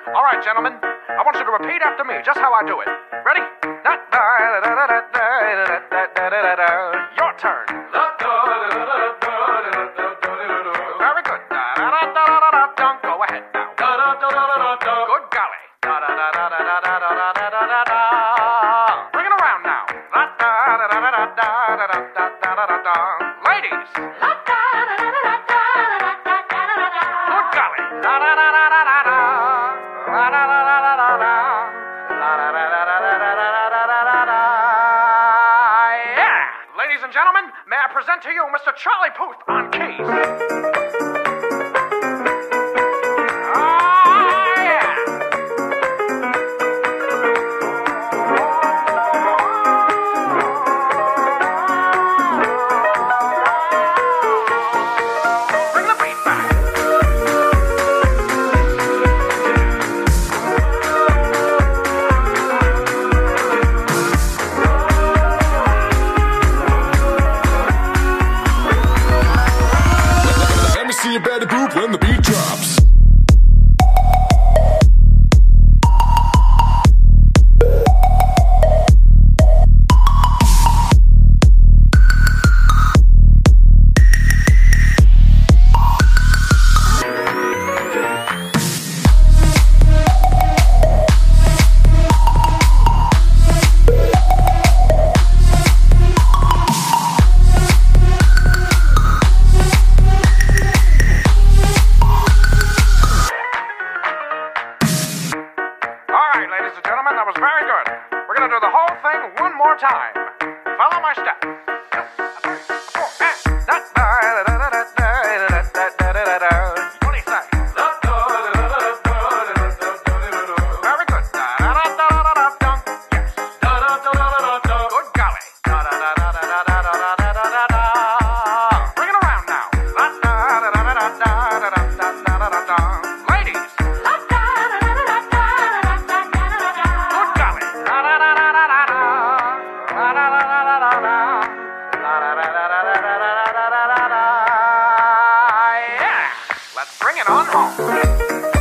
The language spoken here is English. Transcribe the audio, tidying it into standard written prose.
All right, gentlemen, I want you to repeat after me, just how I do it. Ready? Your turn. Very good. Go ahead now. Good golly. Bring it around now. Ladies. Good golly. Yeah. Ladies and gentlemen, may I present to you Mr. Charlie Puth on keys. You better group when the beat drops. Ladies and gentlemen, that was very good. We're going to do the whole thing one more time. Follow my step. What do you say? Very good. Yes. Good golly. Bring it around now. Ladies. Yeah, let's bring it on home.